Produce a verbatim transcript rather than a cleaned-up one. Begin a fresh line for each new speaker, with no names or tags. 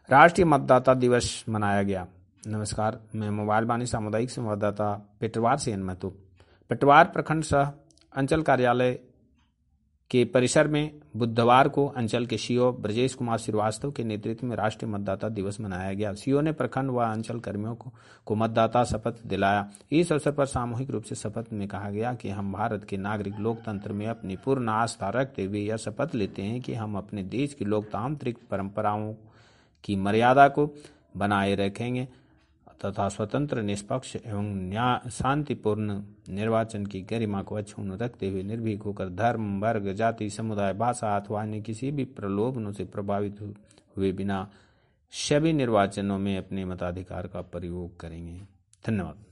राष्ट्रीय मतदाता दिवस मनाया गया। नमस्कार, मैं मोबाइल बानी सामुदायिक संवाददाता पेटवार से महतो। पेटवार प्रखंड सह अंचल कार्यालय के परिसर में बुधवार को अंचल के सीओ ब्रजेश कुमार श्रीवास्तव के नेतृत्व में राष्ट्रीय मतदाता दिवस मनाया गया। सीओ ने प्रखंड व अंचल कर्मियों को, को मतदाता शपथ दिलाया। इस अवसर पर सामूहिक रूप से शपथ में कहा गया कि हम भारत के नागरिक लोकतंत्र में अपनी पूर्ण आस्था रखते हुए यह शपथ लेते हैं कि हम अपने देश की लोकतांत्रिक परंपराओं की मर्यादा को बनाए रखेंगे तथा स्वतंत्र, निष्पक्ष एवं न्याय शांतिपूर्ण निर्वाचन की गरिमा को अक्षुण्ण रखते हुए निर्भीक होकर धर्म, वर्ग, जाति, समुदाय, भाषा अथवा अन्य किसी भी प्रलोभनों से प्रभावित हुए बिना सभी निर्वाचनों में अपने मताधिकार का प्रयोग करेंगे। धन्यवाद।